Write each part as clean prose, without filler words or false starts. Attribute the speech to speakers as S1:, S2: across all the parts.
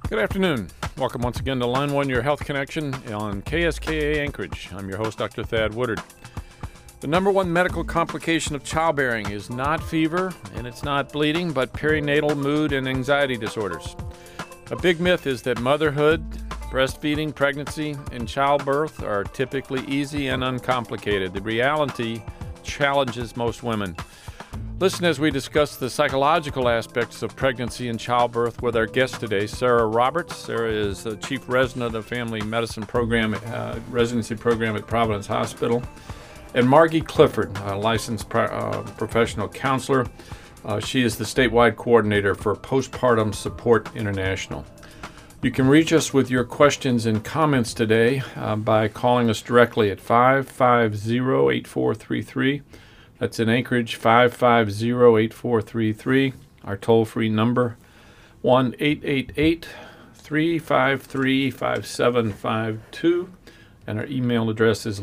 S1: Good afternoon. Welcome once again to Line 1, your health connection on KSKA Anchorage. I'm your host, Dr. Thad Woodard. The number one medical complication of childbearing is not fever and it's not bleeding, but perinatal mood and anxiety disorders. A big myth is that motherhood, breastfeeding, pregnancy, and childbirth are typically easy and uncomplicated. The reality challenges most women. Listen as we discuss the psychological aspects of pregnancy and childbirth with our guest today, Sarah Roberts. Sarah is the Chief Resident of the Family Medicine Program, Residency Program at Providence Hospital. And Margie Clifford, a licensed professional counselor. She is the statewide coordinator for Postpartum Support International. You can reach us with your questions and comments today by calling us directly at 550-8433. That's in Anchorage, 550-8433. Our toll-free number, 1-888-353-5752. And our email address is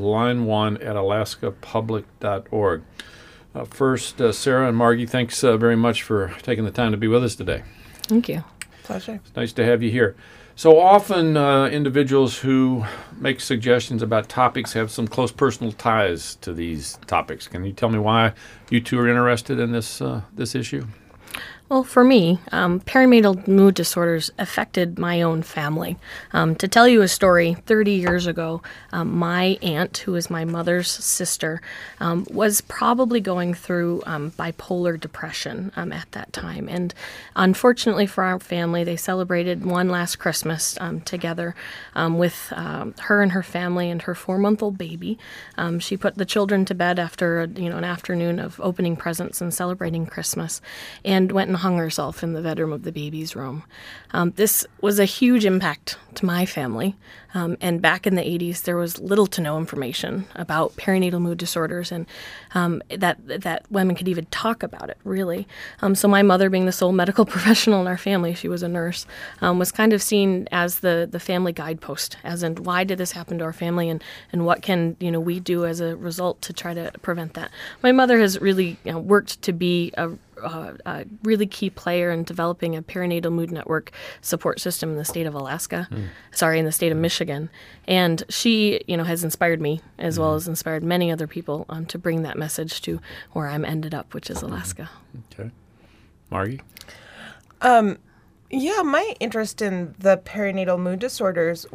S1: line1@alaskapublic.org. First, Sarah and Margie, thanks very much for taking the time to be with us today.
S2: Thank you.
S3: Pleasure.
S1: It's nice to have you here. So often individuals who make suggestions about topics have some close personal ties to these topics. Can you tell me why you two are interested in this issue?
S2: Well, for me, perinatal mood disorders affected my own family. To tell you a story, 30 years ago, my aunt, who is my mother's sister, was probably going through bipolar depression at that time. And unfortunately for our family, they celebrated one last Christmas together with her and her family and her 4-month-old baby. She put the children to bed after an afternoon of opening presents and celebrating Christmas, and went and hung herself in the bedroom of the baby's room. This was a huge impact to my family. And back in the 80s, there was little to no information about perinatal mood disorders and that women could even talk about it, really. So my mother, being the sole medical professional in our family, she was a nurse, was kind of seen as the family guidepost, as in why did this happen to our family and what can we do as a result to try to prevent that. My mother has really worked to be a really key player in developing a perinatal mood network support system in the state of Alaska, in the state of Michigan. And she, has inspired me as well as inspired many other people to bring that message to where I'm ended up, which is Alaska.
S1: Okay. Margie?
S3: Yeah, my interest in the perinatal mood disorders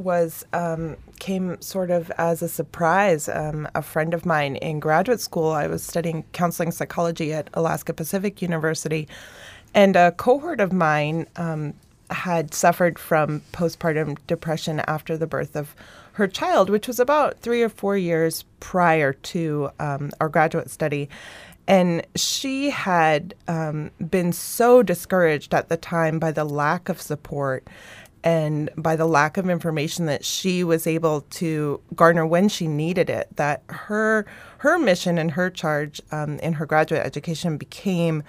S3: came sort of as a surprise. A friend of mine in graduate school, I was studying counseling psychology at Alaska Pacific University, and a cohort of mine had suffered from postpartum depression after the birth of her child, which was about 3 or 4 years prior to our graduate study. And she had been so discouraged at the time by the lack of support and by the lack of information that she was able to garner when she needed it, that her mission and her charge in her graduate education became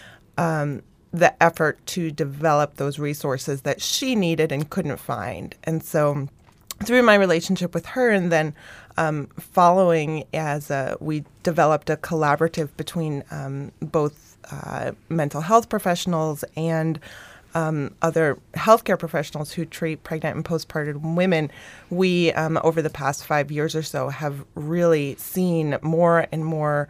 S3: the effort to develop those resources that she needed and couldn't find. And so through my relationship with her and then following as we developed a collaborative between both mental health professionals and other healthcare professionals who treat pregnant and postpartum women, we, over the past 5 years or so, have really seen more and more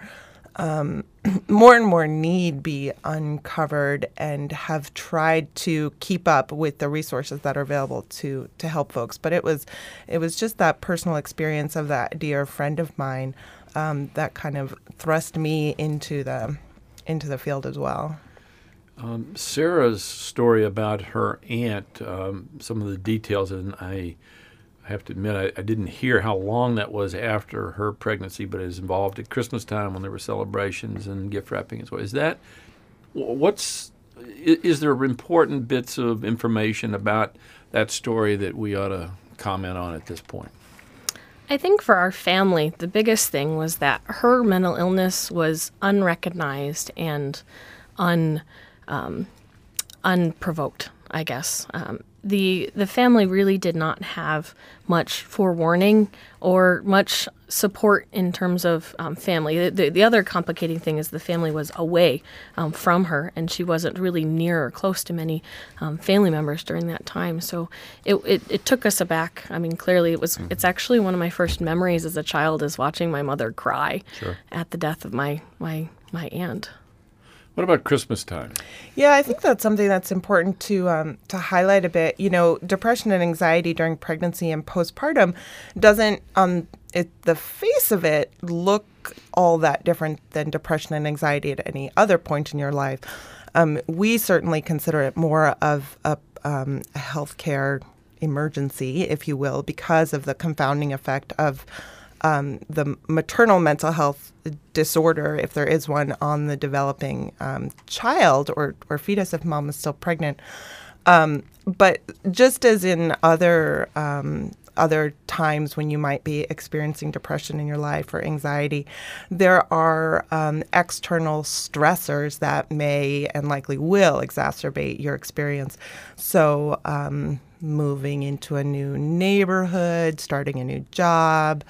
S3: need be uncovered and have tried to keep up with the resources that are available to help folks. But it was just that personal experience of that dear friend of mine that kind of thrust me into the field as well.
S1: Sarah's story about her aunt, some of the details, and I have to admit I didn't hear how long that was after her pregnancy, but it was involved at Christmas time when there were celebrations and gift wrapping as well. Is there important bits of information about that story that we ought to comment on at this point?
S2: I think for our family, the biggest thing was that her mental illness was unrecognized and unprovoked, I guess. the family really did not have much forewarning or much support in terms of family. The other complicating thing is the family was away from her, and she wasn't really near or close to many family members during that time. So it took us aback. I mean, clearly it's actually one of my first memories as a child is watching my mother cry at the death of my aunt.
S1: What about Christmas time?
S3: Yeah, I think that's something that's important to highlight a bit. You know, depression and anxiety during pregnancy and postpartum doesn't, the face of it, look all that different than depression and anxiety at any other point in your life. We certainly consider it more of a healthcare emergency, if you will, because of the confounding effect of the maternal mental health disorder, if there is one, on the developing child or fetus if mom is still pregnant. But just as in other times when you might be experiencing depression in your life or anxiety, there are external stressors that may and likely will exacerbate your experience. So moving into a new neighborhood, starting a new job,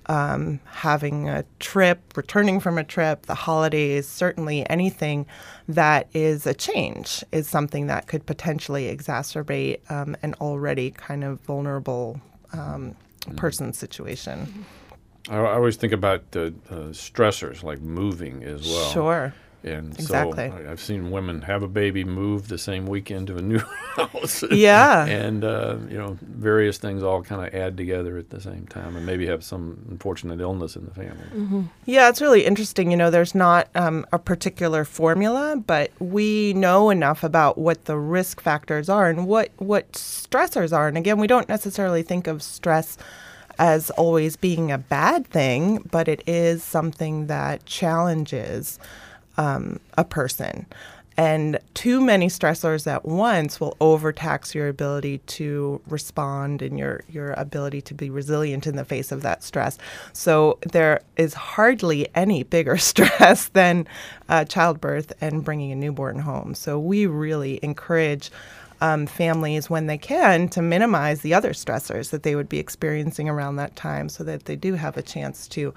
S3: having a trip, returning from a trip, the holidays, certainly anything that is a change is something that could potentially exacerbate an already kind of vulnerable person's situation.
S1: I always think about stressors like moving as well.
S3: Sure.
S1: And
S3: exactly.
S1: So I've seen women have a baby, move the same weekend to a new house.
S3: Yeah.
S1: And, various things all kind of add together at the same time and maybe have some unfortunate illness in the family.
S3: Mm-hmm. Yeah, it's really interesting. You know, there's not a particular formula, but we know enough about what the risk factors are and what stressors are. And again, we don't necessarily think of stress as always being a bad thing, but it is something that challenges a person. And too many stressors at once will overtax your ability to respond and your ability to be resilient in the face of that stress. So there is hardly any bigger stress than childbirth and bringing a newborn home. So we really encourage families, when they can, to minimize the other stressors that they would be experiencing around that time so that they do have a chance to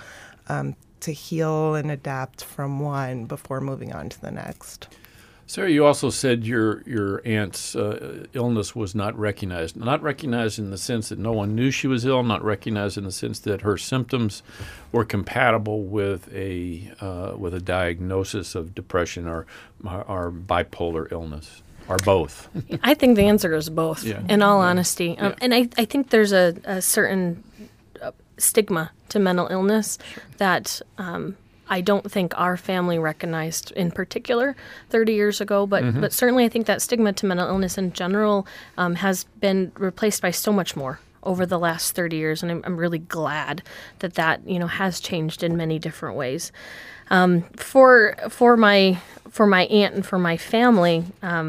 S3: heal and adapt from one before moving on to the next.
S1: Sarah, you also said your aunt's illness was not recognized. Not recognized in the sense that no one knew she was ill, not recognized in the sense that her symptoms were compatible with a diagnosis of depression or bipolar illness, or both.
S2: I think the answer is both, in all honesty. And I think there's a certain stigma to mental illness that I don't think our family recognized in particular 30 years ago, but certainly I think that stigma to mental illness in general has been replaced by so much more over the last 30 years, and I'm really glad that has changed in many different ways. For my aunt and for my family,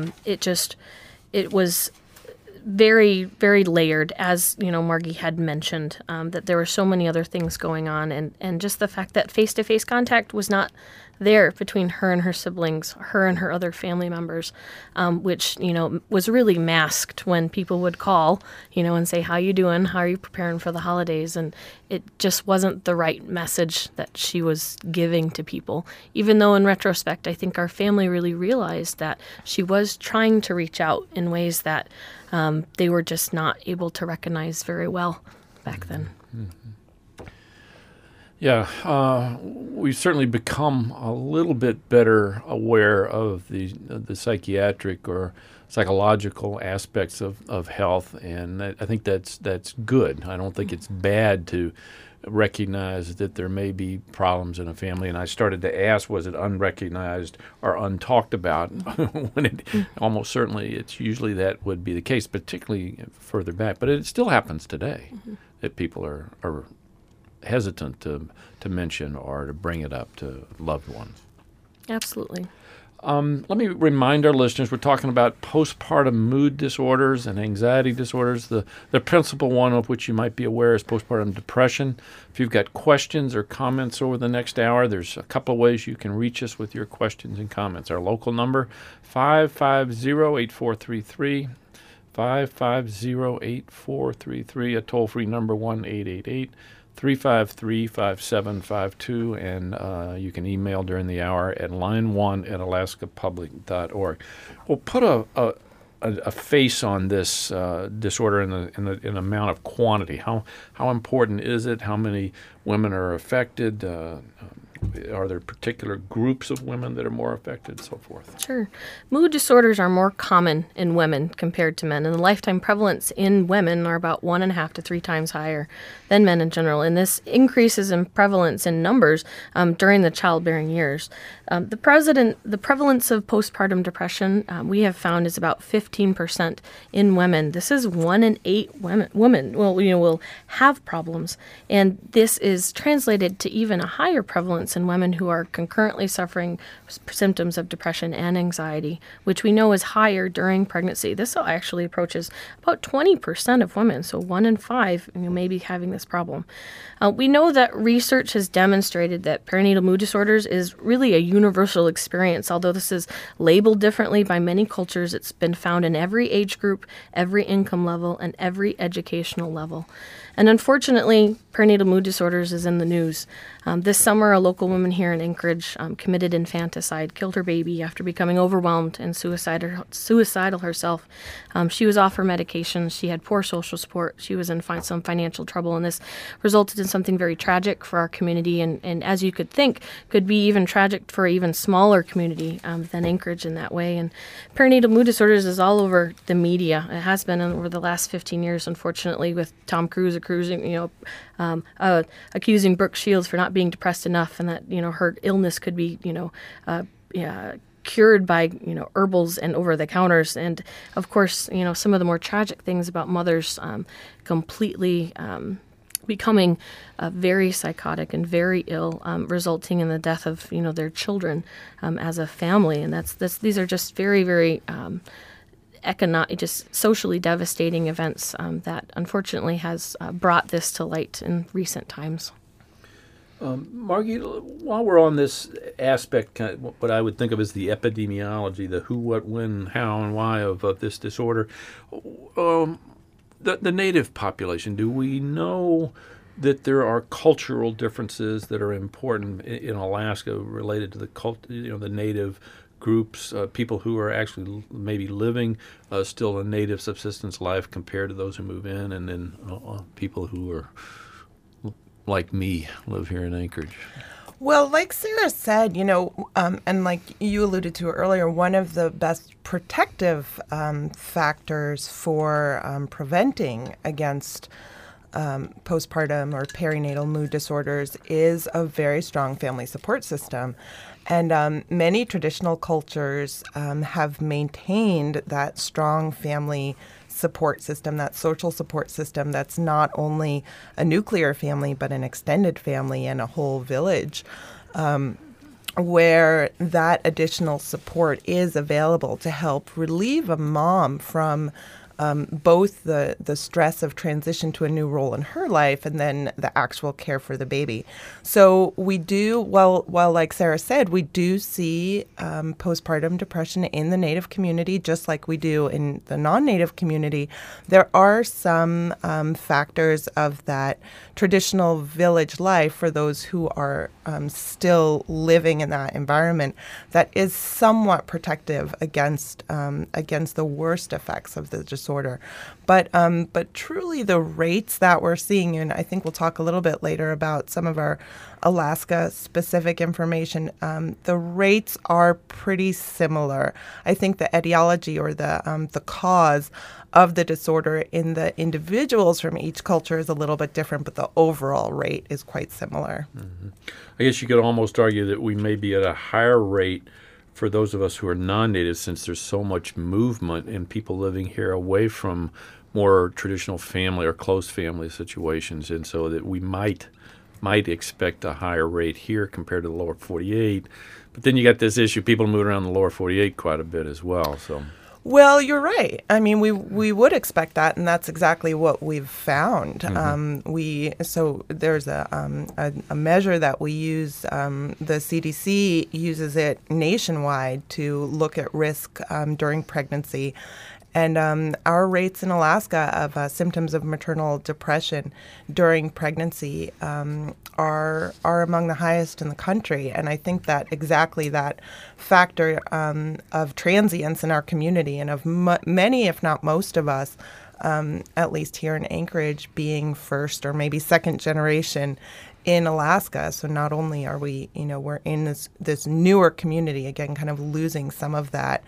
S2: it was very, very layered, as Margie had mentioned, that there were so many other things going on, and just the fact that face-to-face contact was not there between her and her siblings, her and her other family members, which was really masked when people would call, and say, "How you doing? How are you preparing for the holidays?" And it just wasn't the right message that she was giving to people. Even though in retrospect, I think our family really realized that she was trying to reach out in ways that they were just not able to recognize very well back then.
S1: Mm-hmm. Yeah, we've certainly become a little bit better aware of the psychiatric or psychological aspects of health, and I think that's good. I don't think it's bad to recognize that there may be problems in a family. And I started to ask, was it unrecognized or untalked about? When it almost certainly, it's usually that would be the case, particularly further back. But it still happens today that people are hesitant to mention or to bring it up to loved ones.
S2: Absolutely.
S1: Let me remind our listeners, we're talking about postpartum mood disorders and anxiety disorders. The principal one of which you might be aware is postpartum depression. If you've got questions or comments over the next hour, there's a couple of ways you can reach us with your questions and comments. Our local number, 550-8433, 550-8433, a toll-free number 1-888-353-5752, and you can email during the hour at line1@alaskapublic.org. We'll put a face on this disorder in the amount of quantity. How important is it? How many women are affected? Are there particular groups of women that are more affected, so forth?
S2: Sure. Mood disorders are more common in women compared to men, and the lifetime prevalence in women are about 1.5 to 3 times higher than men in general. And this increases in prevalence in numbers during the childbearing years. The prevalence of postpartum depression we have found is about 15% in women. This is 1 in 8 women will have problems, and this is translated to even a higher prevalence in women who are concurrently suffering symptoms of depression and anxiety, which we know is higher during pregnancy. This actually approaches about 20% of women, so 1 in 5 may be having this problem. We know that research has demonstrated that perinatal mood disorders is really a universal experience. Although this is labeled differently by many cultures, it's been found in every age group, every income level, and every educational level. And unfortunately, perinatal mood disorders is in the news. This summer, a local woman here in Anchorage committed infanticide, killed her baby after becoming overwhelmed and suicidal herself. She was off her medication. She had poor social support. She was in some financial trouble, and this resulted in something very tragic for our community, and as you could think, could be even tragic for an even smaller community than Anchorage in that way. And perinatal mood disorders is all over the media. It has been over the last 15 years, unfortunately, with Tom Cruise accusing Brooke Shields for not being depressed enough, and that her illness could be cured by herbals and over the counters. And of course, some of the more tragic things about mothers completely becoming very psychotic and very ill, resulting in the death of their children as a family. And these are just very, very just socially devastating events that unfortunately has brought this to light in recent times.
S1: Margie, while we're on this aspect, what I would think of as the epidemiology, the who, what, when, how, and why of this disorder, the native population, do we know that there are cultural differences that are important in Alaska related to the native groups, people who are actually maybe living still a native subsistence life compared to those who move in, and then people who are like me, live here in Anchorage?
S3: Well, like Sarah said, and like you alluded to earlier, one of the best protective factors for preventing against postpartum or perinatal mood disorders is a very strong family support system. And many traditional cultures have maintained that strong family support system, that social support system that's not only a nuclear family, but an extended family and a whole village, where that additional support is available to help relieve a mom from both the stress of transition to a new role in her life and then the actual care for the baby. So we do, well, like Sarah said, we do see postpartum depression in the Native community, just like we do in the non-Native community. There are some factors of that traditional village life for those who are still living in that environment that is somewhat protective against the worst effects of the disorder. But truly the rates that we're seeing, and I think we'll talk a little bit later about some of our Alaska-specific information, the rates are pretty similar. I think the etiology or the cause of the disorder in the individuals from each culture is a little bit different, but the overall rate is quite similar.
S1: Mm-hmm. I guess you could almost argue that we may be at a higher rate for those of us who are non-native, since there's so much movement and people living here away from more traditional family or close family situations, and so that we might expect a higher rate here compared to the lower 48. But then you got this issue, people move around the lower 48 quite a bit as well. So,
S3: well, you're right. I mean, we would expect that, and that's exactly what we've found.
S1: Mm-hmm.
S3: So there's a measure that we use. The CDC uses it nationwide to look at risk during pregnancy. And our rates in Alaska of symptoms of maternal depression during pregnancy are among the highest in the country. And I think that exactly that factor of transience in our community and of many, if not most of us, at least here in Anchorage, being first or maybe second generation in Alaska. So not only are we, we're in this newer community, again, kind of losing some of that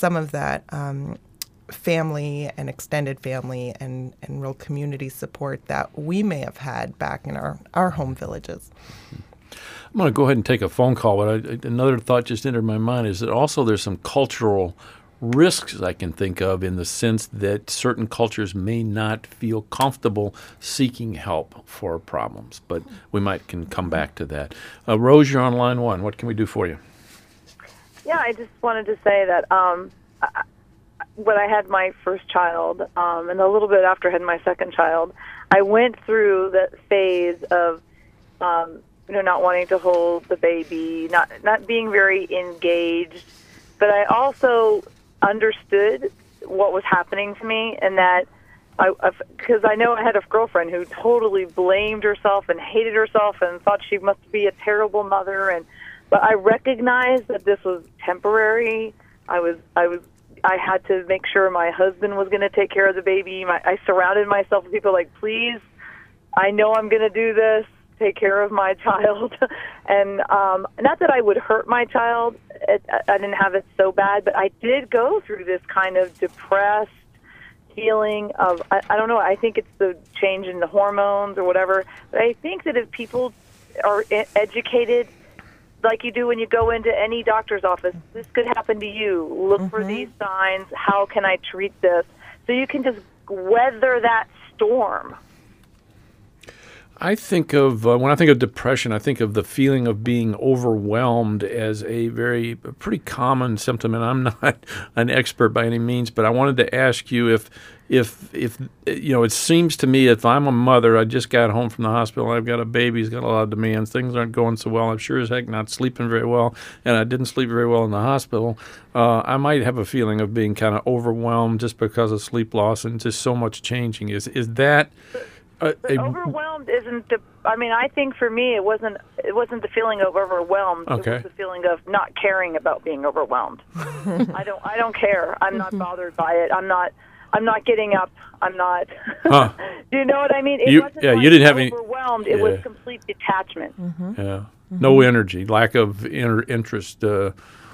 S3: family and extended family and real community support that we may have had back in our home villages.
S1: I'm going to go ahead and take a phone call, but another thought just entered my mind is that also there's some cultural risks I can think of in the sense that certain cultures may not feel comfortable seeking help for problems, but we can come back to that. Rose, you're on line one. What can we do for you?
S4: Yeah, I just wanted to say that when I had my first child, and a little bit after I had my second child, I went through the phase of not wanting to hold the baby, not being very engaged, but I also understood what was happening to me, and that because I know I had a girlfriend who totally blamed herself and hated herself and thought she must be a terrible mother, but I recognized that this was temporary. I had to make sure my husband was going to take care of the baby. I surrounded myself with people like, please, I know I'm going to do this. Take care of my child. And not that I would hurt my child. I didn't have it so bad, but I did go through this kind of depressed feeling of, I don't know, I think it's the change in the hormones or whatever. But I think that if people are educated, like you do when you go into any doctor's office, this could happen to you. Look for these signs. How can I treat this? So you can just weather that storm.
S1: I think of, when I think of depression, I think of the feeling of being overwhelmed as a pretty common symptom. And I'm not an expert by any means, but I wanted to ask you if it seems to me if I'm a mother, I just got home from the hospital, I've got a baby, he's got a lot of demands, things aren't going so well, I'm sure as heck not sleeping very well, and I didn't sleep very well in the hospital, I might have a feeling of being kind of overwhelmed just because of sleep loss and just so much changing. Is that...
S4: overwhelmed isn't I think for me it wasn't the feeling of overwhelmed.
S1: Okay.
S4: It was the feeling of not caring about being overwhelmed. I don't care. I'm not bothered by it. I'm not getting up. I'm not.
S1: Huh.
S4: Do you know what I mean? It
S1: you didn't have any
S4: overwhelmed. It was complete detachment.
S1: Yeah. No energy, lack of interest.
S4: I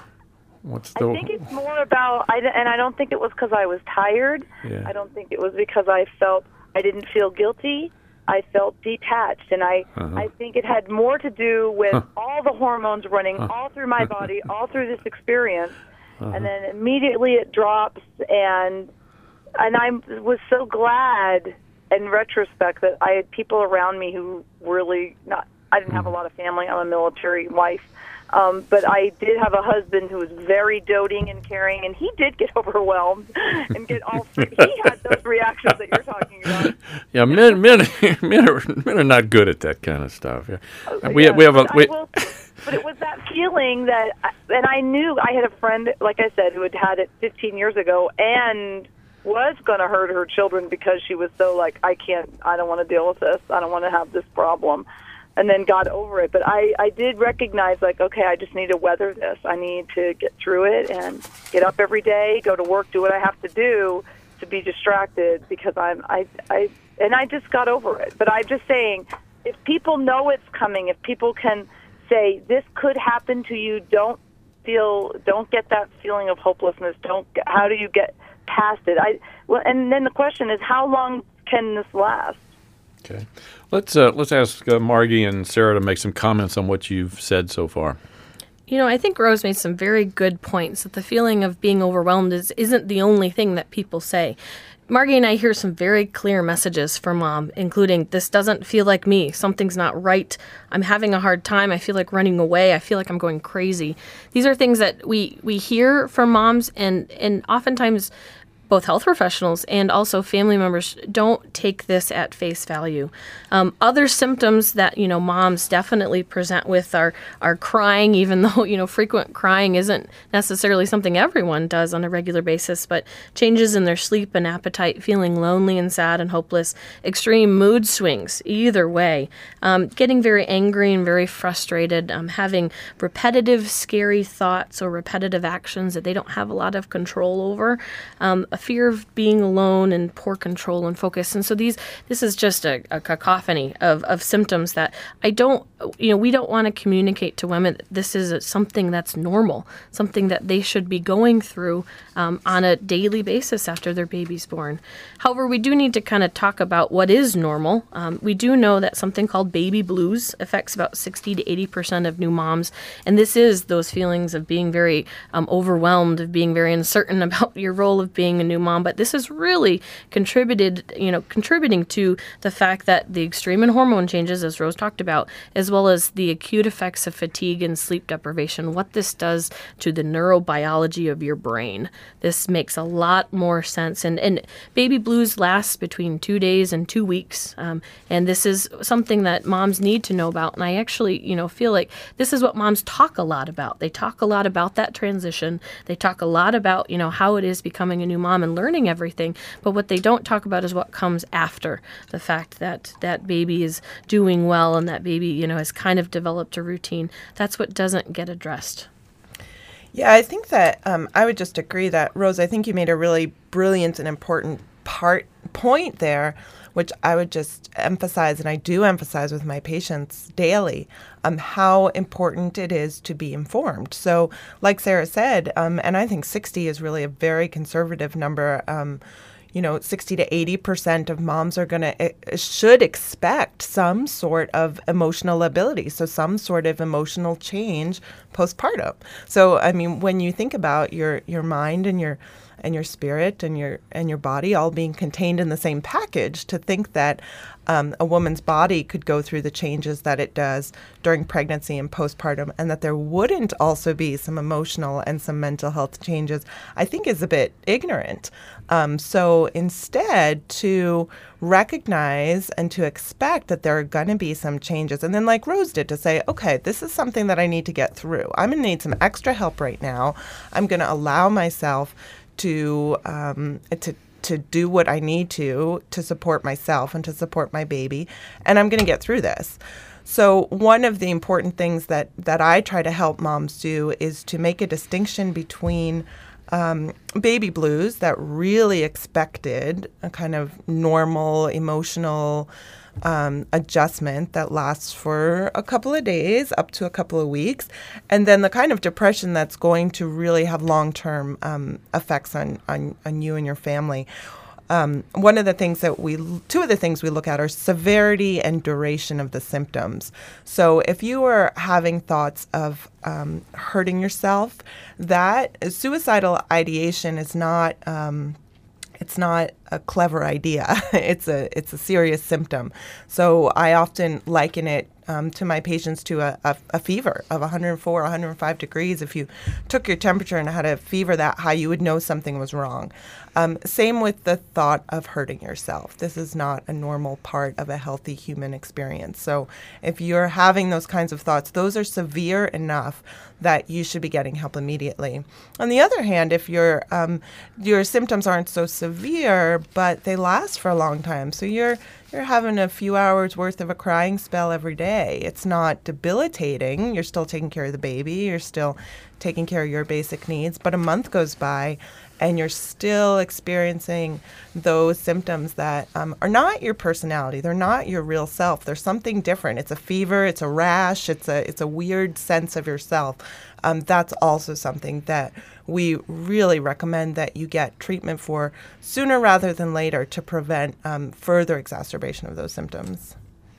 S4: think it's more about and I don't think it was because I was tired.
S1: Yeah.
S4: I don't think it was because I didn't feel guilty. I felt detached, and I think it had more to do with all the hormones running all through my body, all through this experience, and then immediately it drops, and I was so glad in retrospect that I had people around me who really I didn't have a lot of family. I'm a military wife. But I did have a husband who was very doting and caring, and he did get overwhelmed and get all free. He had those reactions that you're talking about.
S1: Yeah, men are not good at that kind of stuff. Yeah.
S4: But it was that feeling that, and I knew I had a friend, like I said, who had it 15 years ago and was going to hurt her children because she was so like, I don't want to deal with this. I don't want to have this problem. And then got over it. But I did recognize, like, okay, I just need to weather this. I need to get through it and get up every day, go to work, do what I have to do to be distracted because I just got over it. But I'm just saying, if people know it's coming, if people can say, this could happen to you, don't get that feeling of hopelessness. How do you get past it? And then the question is, how long can this last?
S1: Okay. Let's ask Margie and Sarah to make some comments on what you've said so far.
S2: I think Rose made some very good points that the feeling of being overwhelmed isn't the only thing that people say. Margie and I hear some very clear messages from Mom, including, this doesn't feel like me, something's not right, I'm having a hard time, I feel like running away, I feel like I'm going crazy. These are things that we hear from moms, and oftentimes both health professionals and also family members don't take this at face value. Other symptoms that, moms definitely present with are crying, even though, frequent crying isn't necessarily something everyone does on a regular basis, but changes in their sleep and appetite, feeling lonely and sad and hopeless, extreme mood swings, either way, getting very angry and very frustrated, having repetitive scary thoughts or repetitive actions that they don't have a lot of control over, a fear of being alone and poor control and focus. And so this is just a cacophony of symptoms that we don't want to communicate to women that this is something that's normal, something that they should be going through on a daily basis after their baby's born. However, we do need to kind of talk about what is normal. We do know that something called baby blues affects about 60 to 80% of new moms, and this is those feelings of being very overwhelmed, of being very uncertain about your role of being a new mom. But this is really contributing to the fact that the extreme in hormone changes, as Rose talked about, as well as the acute effects of fatigue and sleep deprivation, what this does to the neurobiology of your brain. This makes a lot more sense. And baby blues lasts between 2 days and 2 weeks. And this is something that moms need to know about. And I actually, feel like this is what moms talk a lot about. They talk a lot about that transition. They talk a lot about, how it is becoming a new mom and learning everything. But what they don't talk about is what comes after the fact that that baby is doing well and that baby, has kind of developed a routine. That's what doesn't get addressed.
S3: Yeah, I think that I would just agree that, Rose, I think you made a really brilliant and important point there, which I would just emphasize, and I do emphasize with my patients daily, how important it is to be informed. So like Sarah said, and I think 60 is really a very conservative number, 60 to 80% of moms should expect some sort of emotional ability, so some sort of emotional change postpartum. So, when you think about your mind and your spirit and your body all being contained in the same package, to think that a woman's body could go through the changes that it does during pregnancy and postpartum, and that there wouldn't also be some emotional and some mental health changes, I think is a bit ignorant. So instead, to recognize and to expect that there are going to be some changes, and then like Rose did, to say, okay, this is something that I need to get through. I'm going to need some extra help right now. I'm going to allow myself to do what I need to support myself and to support my baby, and I'm going to get through this. So one of the important things that I try to help moms do is to make a distinction between baby blues, that really expected, a kind of normal emotional adjustment that lasts for a couple of days up to a couple of weeks, and then the kind of depression that's going to really have long-term effects on you and your family. Two of the things we look at are severity and duration of the symptoms. So if you are having thoughts of hurting yourself, that suicidal ideation is not it's not a clever idea. It's a serious symptom. So I often liken it to my patients to a fever of 104, 105 degrees. If you took your temperature and had a fever that high, you would know something was wrong. Same with the thought of hurting yourself. This is not a normal part of a healthy human experience. So if you're having those kinds of thoughts, those are severe enough that you should be getting help immediately. On the other hand, if your symptoms aren't so severe, but they last for a long time, so you're having a few hours worth of a crying spell every day. It's not debilitating. You're still taking care of the baby. You're still taking care of your basic needs. But a month goes by and you're still experiencing those symptoms that are not your personality. They're not your real self. They're something different. It's a fever. It's a rash. It's a weird sense of yourself. That's also something that we really recommend that you get treatment for sooner rather than later to prevent further exacerbation of those symptoms.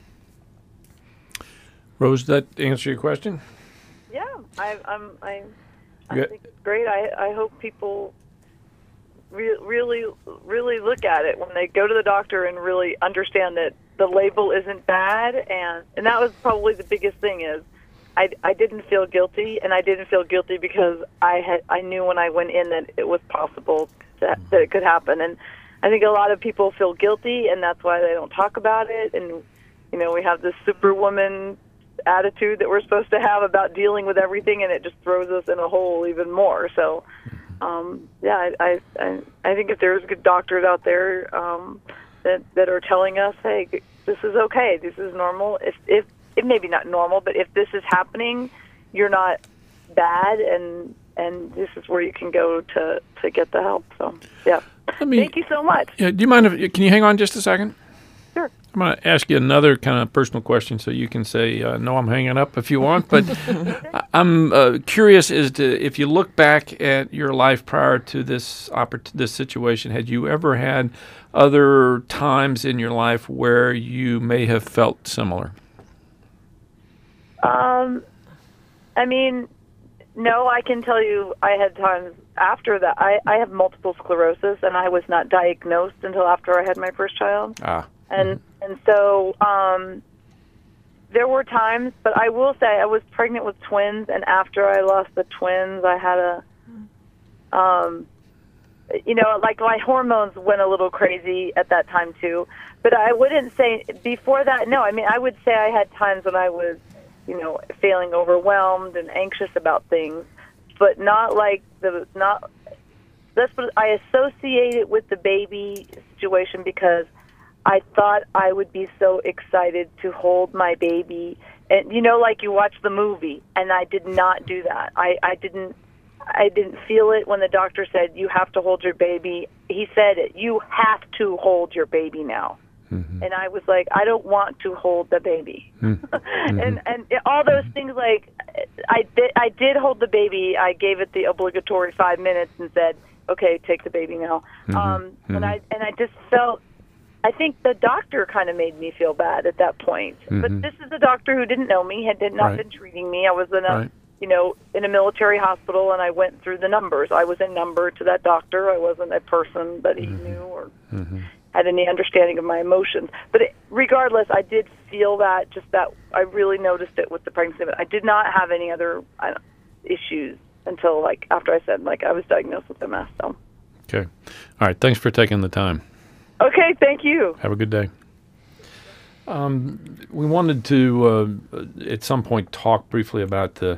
S1: Rose, did that answer your question?
S4: Yeah, I think it's great. I hope people really look at it when they go to the doctor and really understand that the label isn't bad, and that was probably the biggest thing is I didn't feel guilty, and I didn't feel guilty because I knew when I went in that it was possible that it could happen. And I think a lot of people feel guilty, and that's why they don't talk about it. And, you know, we have this superwoman attitude that we're supposed to have about dealing with everything, and it just throws us in a hole even more. So, I think if there's good doctors out there that are telling us, hey, this is okay, this is normal. If maybe not normal, but if this is happening, you're not bad, and this is where you can go to get the help. So, yeah. Thank you so much.
S1: Yeah, do you mind can you hang on just a second?
S4: Sure.
S1: I'm going to ask you another kind of personal question, so you can say, no, I'm hanging up if you want. But I'm curious as to if you look back at your life prior to this situation, had you ever had other times in your life where you may have felt similar?
S4: I mean, no, I can tell you I had times after that. I have multiple sclerosis, and I was not diagnosed until after I had my first child. And so there were times, but I will say I was pregnant with twins, and after I lost the twins, I had like my hormones went a little crazy at that time too. But I wouldn't say before that, no. I mean, I would say I had times when I was, feeling overwhelmed and anxious about things, but not like that's what I associate it with the baby situation, because I thought I would be so excited to hold my baby. And, like you watch the movie, and I did not do that. I didn't feel it when the doctor said, you have to hold your baby. He said it, you have to hold your baby now. Mm-hmm. And I was like, I don't want to hold the baby. Mm-hmm. and all those things, like, I did hold the baby. I gave it the obligatory 5 minutes and said, okay, take the baby now. Mm-hmm. And I just felt, I think the doctor kind of made me feel bad at that point. Mm-hmm. But this is a doctor who didn't know me, had not been treating me. I was in a military hospital, and I went through the numbers. I was a number to that doctor. I wasn't a person that he knew or had any understanding of my emotions. But regardless, I did feel that, just that I really noticed it with the pregnancy. But I did not have any other issues until, after I said, I was diagnosed with MS. So.
S1: Okay. All right. Thanks for taking the time.
S4: Okay, thank you.
S1: Have a good day. We wanted to, at some point, talk briefly about the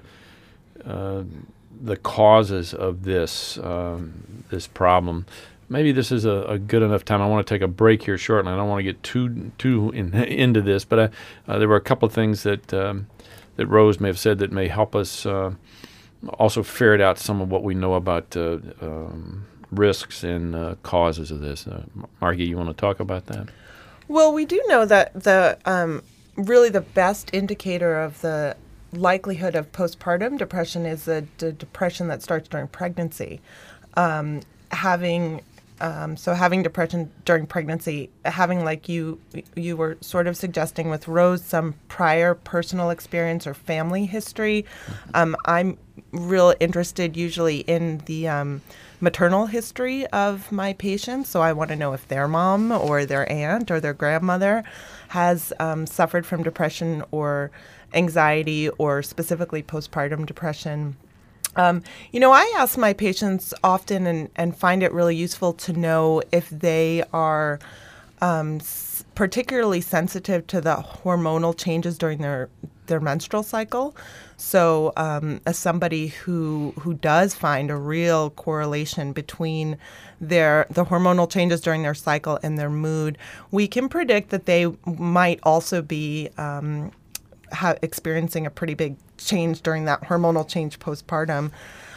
S1: causes of this problem. Maybe this is a good enough time. I want to take a break here shortly. I don't want to get too into this, but there were a couple of things that Rose may have said that may help us also ferret out some of what we know about risks and causes of this. Margie, you want to talk about that?
S3: Well, we do know that really the best indicator of the likelihood of postpartum depression is the depression that starts during pregnancy. Having depression during pregnancy, having, like you were sort of suggesting with Rose, some prior personal experience or family history. I'm real interested usually in the maternal history of my patients. So I want to know if their mom or their aunt or their grandmother has suffered from depression or anxiety, or specifically postpartum depression. I ask my patients often and find it really useful to know if they are particularly sensitive to the hormonal changes during their menstrual cycle. So as somebody who does find a real correlation between the hormonal changes during their cycle and their mood, we can predict that they might also be experiencing a pretty big change during that hormonal change postpartum.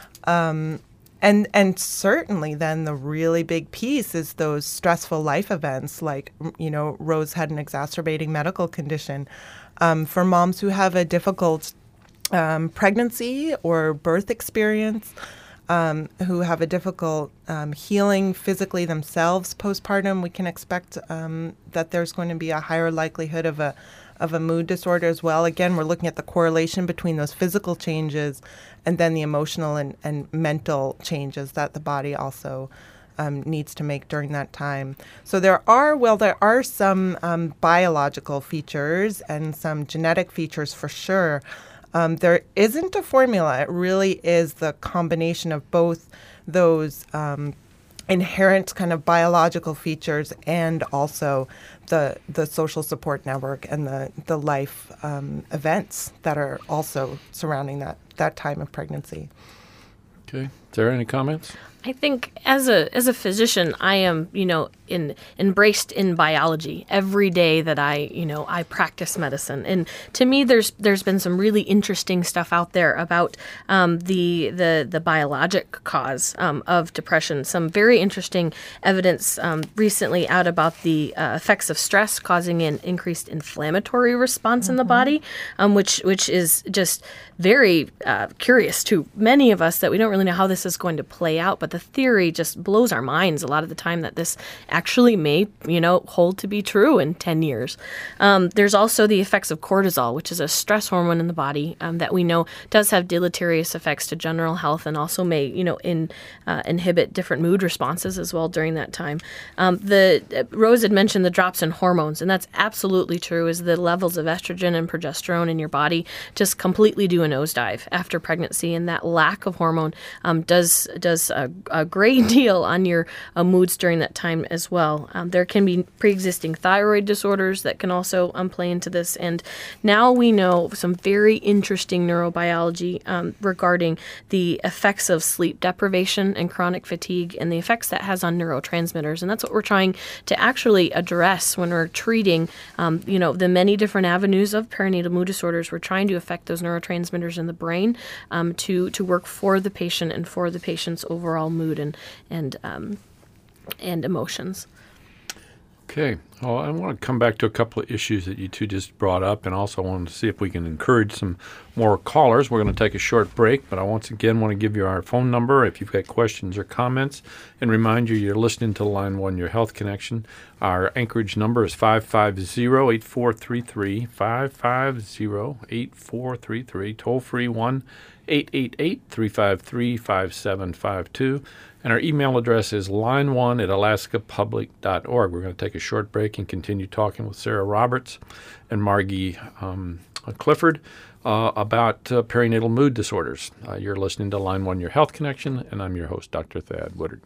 S3: And certainly then the really big piece is those stressful life events, like, Rose had an exacerbating medical condition. For moms who have a difficult pregnancy or birth experience, who have a difficult healing physically themselves postpartum, we can expect that there's going to be a higher likelihood of a mood disorder as well. Again, we're looking at the correlation between those physical changes and then the emotional and mental changes that the body also needs to make during that time. So there are some biological features and some genetic features for sure. There isn't a formula. It really is the combination of both those inherent kind of biological features and also the social support network and the life events that are also surrounding that time of pregnancy.
S1: Okay. Sarah, any comments?
S2: I think as a physician, I am, embraced in biology every day that I practice medicine. And to me, there's been some really interesting stuff out there about the biologic cause of depression. Some very interesting evidence recently out about the effects of stress causing an increased inflammatory response in the body, which is just very curious to many of us that we don't really know how this is going to play out. But the theory just blows our minds a lot of the time that this actually may, hold to be true in 10 years. There's also the effects of cortisol, which is a stress hormone in the body that we know does have deleterious effects to general health and also may, inhibit different mood responses as well during that time. Rose had mentioned the drops in hormones, and that's absolutely true, is the levels of estrogen and progesterone in your body just completely do a nosedive after pregnancy, and that lack of hormone does a great deal on your moods during that time as well. There can be pre-existing thyroid disorders that can also play into this, and now we know some very interesting neurobiology regarding the effects of sleep deprivation and chronic fatigue and the effects that has on neurotransmitters, and that's what we're trying to actually address when we're treating the many different avenues of perinatal mood disorders. We're trying to affect those neurotransmitters in the brain to work for the patient and for the patient's overall mood and emotions.
S1: Okay. Well, I want to come back to a couple of issues that you two just brought up, and also wanted to see if we can encourage some more callers. We're going to take a short break, but I once again want to give you our phone number if you've got questions or comments, and remind you you're listening to Line 1, Your Health Connection. Our Anchorage number is 550-8433, 550-8433, toll-free 1-888-353-5752. And our email address is line1@alaskapublic.org. We're going to take a short break and continue talking with Sarah Roberts and Margie Clifford about perinatal mood disorders. You're listening to Line 1, Your Health Connection, and I'm your host, Dr. Thad Woodard.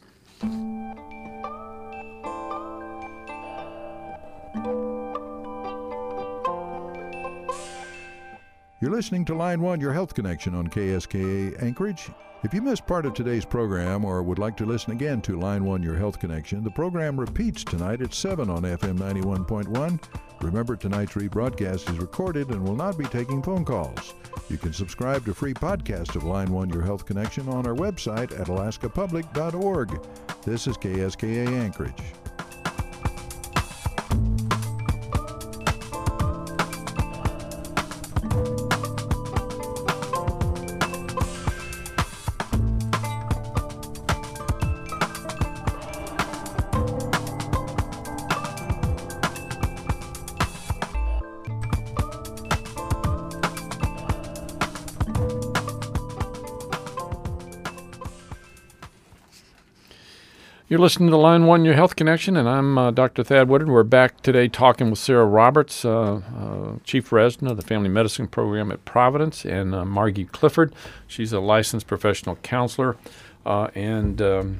S5: You're listening to Line 1, Your Health Connection on KSKA Anchorage. If you missed part of today's program or would like to listen again to Line 1, Your Health Connection, the program repeats tonight at 7 on FM 91.1. Remember, tonight's rebroadcast is recorded and will not be taking phone calls. You can subscribe to free podcast of Line 1, Your Health Connection on our website at alaskapublic.org. This is KSKA Anchorage.
S1: You're listening to Line 1, Your Health Connection, and I'm Dr. Thad Woodard. We're back today talking with Sarah Roberts, Chief Resident of the Family Medicine Program at Providence, and Margie Clifford. She's a licensed professional counselor and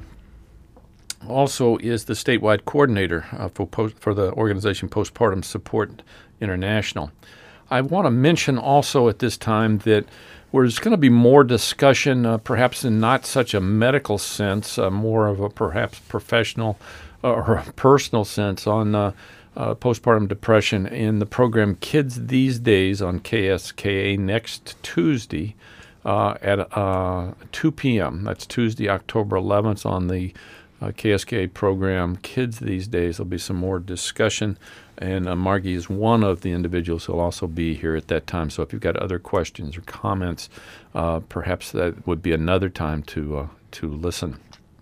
S1: also is the statewide coordinator for the organization Postpartum Support International. I want to mention also at this time that there's going to be more discussion, perhaps in not such a medical sense, more of a perhaps professional or a personal sense on postpartum depression in the program Kids These Days on KSKA next Tuesday at 2 p.m. That's Tuesday, October 11th on the KSKA program Kids These Days. There'll be some more discussion. And Margie is one of the individuals who will also be here at that time. So if you've got other questions or comments, perhaps that would be another time to listen.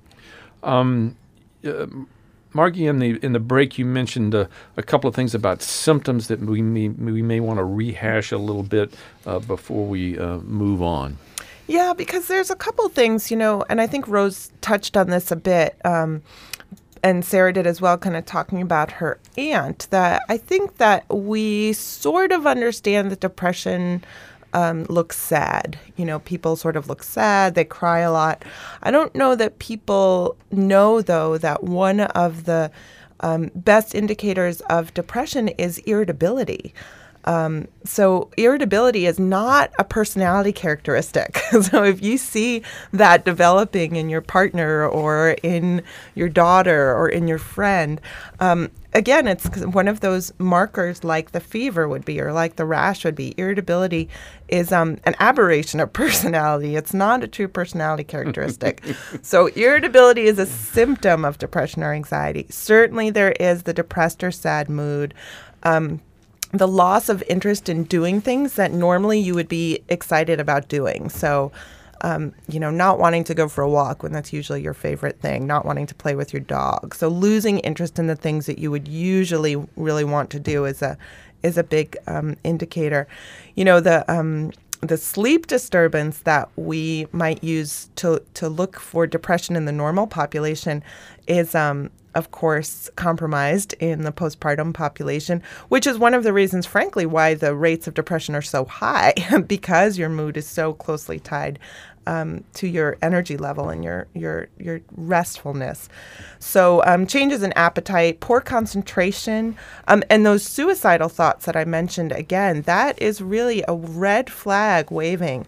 S1: Margie, in the break, you mentioned a couple of things about symptoms that we may want to rehash a little bit before we move on.
S3: Yeah, because there's a couple things, and I think Rose touched on this a bit. And Sarah did as well, kind of talking about her aunt, that I think that we sort of understand that depression looks sad. People sort of look sad. They cry a lot. I don't know that people know, though, that one of the best indicators of depression is irritability. So irritability is not a personality characteristic. So if you see that developing in your partner or in your daughter or in your friend, again, it's one of those markers like the fever would be or like the rash would be. Irritability is an aberration of personality. It's not a true personality characteristic. So irritability is a symptom of depression or anxiety. Certainly there is the depressed or sad mood. The loss of interest in doing things that normally you would be excited about doing. So, not wanting to go for a walk when that's usually your favorite thing, not wanting to play with your dog. So losing interest in the things that you would usually really want to do is a big indicator. The sleep disturbance that we might use to look for depression in the normal population is of course, compromised in the postpartum population, which is one of the reasons, frankly, why the rates of depression are so high, because your mood is so closely tied to your energy level and your restfulness. So changes in appetite, poor concentration, and those suicidal thoughts that I mentioned, again, that is really a red flag waving.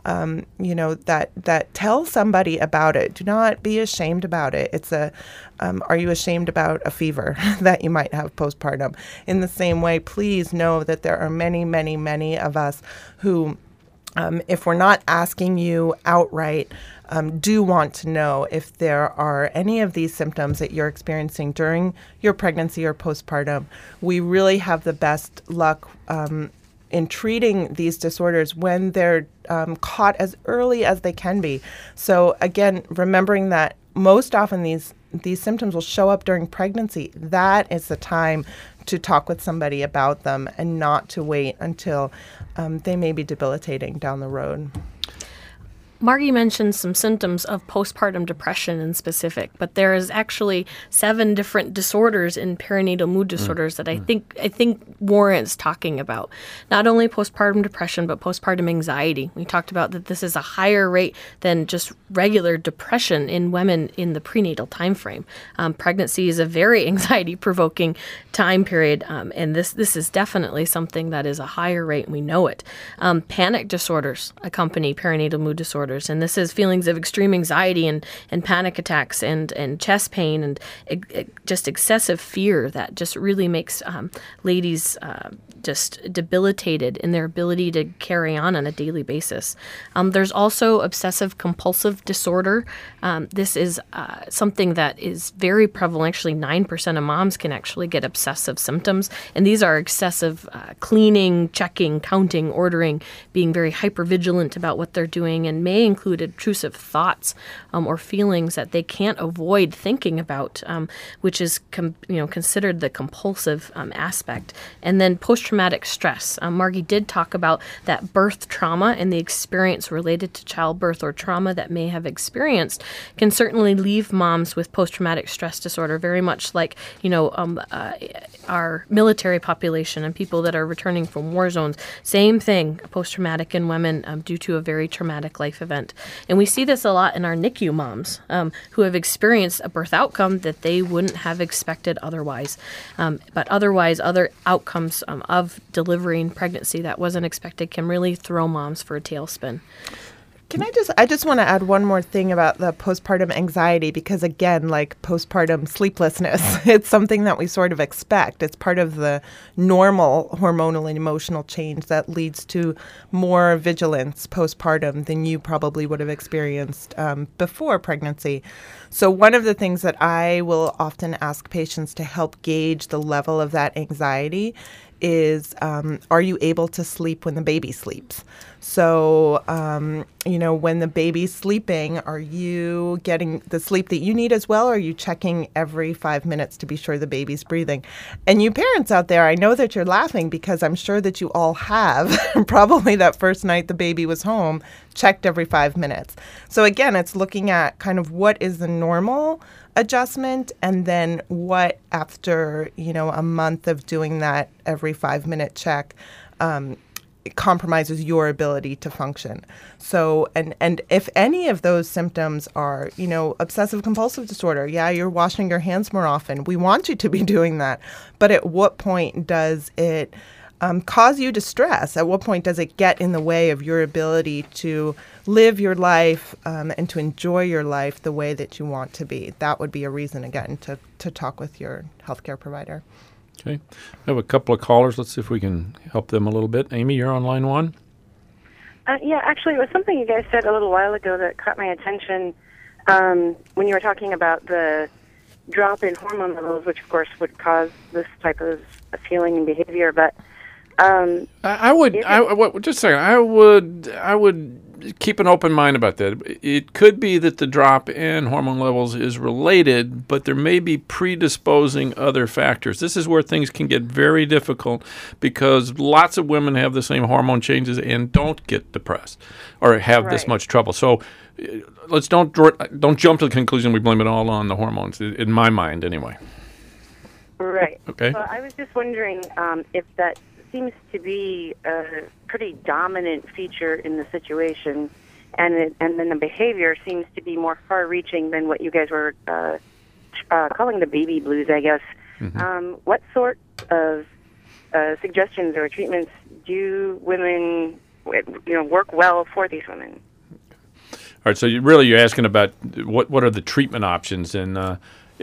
S3: That tell somebody about it. Do not be ashamed about it. It's are you ashamed about a fever that you might have postpartum? In the same way, please know that there are many, many, many of us who, if we're not asking you outright, do want to know if there are any of these symptoms that you're experiencing during your pregnancy or postpartum. We really have the best luck in treating these disorders when they're caught as early as they can be. So again, remembering that most often these symptoms will show up during pregnancy. That is the time to talk with somebody about them and not to wait until they may be debilitating down the road.
S2: Margie mentioned some symptoms of postpartum depression in specific, but there is actually 7 different disorders in perinatal mood disorders that I think warrants talking about. Not only postpartum depression, but postpartum anxiety. We talked about that this is a higher rate than just regular depression in women in the prenatal time frame. Pregnancy is a very anxiety-provoking time period, and this is definitely something that is a higher rate, and we know it. Panic disorders accompany perinatal mood disorders. And this is feelings of extreme anxiety and panic attacks and chest pain and just excessive fear that just really makes ladies just debilitated in their ability to carry on a daily basis. There's also obsessive compulsive disorder. This is something that is very prevalent. Actually, 9% of moms can actually get obsessive symptoms. And these are excessive cleaning, checking, counting, ordering, being very hypervigilant about what they're doing, and may include intrusive thoughts or feelings that they can't avoid thinking about, which is considered the compulsive aspect. And then post-traumatic stress. Margie did talk about that birth trauma and the experience related to childbirth or trauma that may have experienced can certainly leave moms with post-traumatic stress disorder, very much like our military population and people that are returning from war zones. Same thing, post-traumatic in women due to a very traumatic life event. And we see this a lot in our NICU moms who have experienced a birth outcome that they wouldn't have expected otherwise. But otherwise, other outcomes of delivering pregnancy that wasn't expected can really throw moms for a tailspin.
S3: I just want to add one more thing about the postpartum anxiety, because again, like postpartum sleeplessness, it's something that we sort of expect. It's part of the normal hormonal and emotional change that leads to more vigilance postpartum than you probably would have experienced before pregnancy. So one of the things that I will often ask patients to help gauge the level of that anxiety is, are you able to sleep when the baby sleeps? So, when the baby's sleeping, are you getting the sleep that you need as well? Or are you checking every 5 minutes to be sure the baby's breathing? And you parents out there, I know that you're laughing because I'm sure that you all have, probably that first night the baby was home, checked every 5 minutes. So again, it's looking at kind of what is the normal adjustment, and then what after a month of doing that every 5 minute check, it compromises your ability to function. So, and if any of those symptoms are, obsessive compulsive disorder, yeah, you're washing your hands more often. We want you to be doing that. But at what point does it cause you distress? At what point does it get in the way of your ability to live your life and to enjoy your life the way that you want to be? That would be a reason, again, to talk with your healthcare provider.
S1: Okay. I have a couple of callers. Let's see if we can help them a little bit. Amy, you're on line one.
S6: Yeah, actually, it was something you guys said a little while ago that caught my attention when you were talking about the drop in hormone levels, which, of course, would cause this type of feeling and behavior. But
S1: I would keep an open mind about that. It could be that the drop in hormone levels is related, but there may be predisposing other factors. This is where things can get very difficult because lots of women have the same hormone changes and don't get depressed or have this much trouble. So let's don't jump to the conclusion we blame it all on the hormones, in my mind anyway.
S6: Right.
S1: Okay.
S6: So I was just wondering if that seems to be a pretty dominant feature in the situation, and then the behavior seems to be more far-reaching than what you guys were calling the baby blues, I guess. Mm-hmm. What sort of suggestions or treatments do women, work well for these women? All
S1: right. So you're asking about what are the treatment options, and all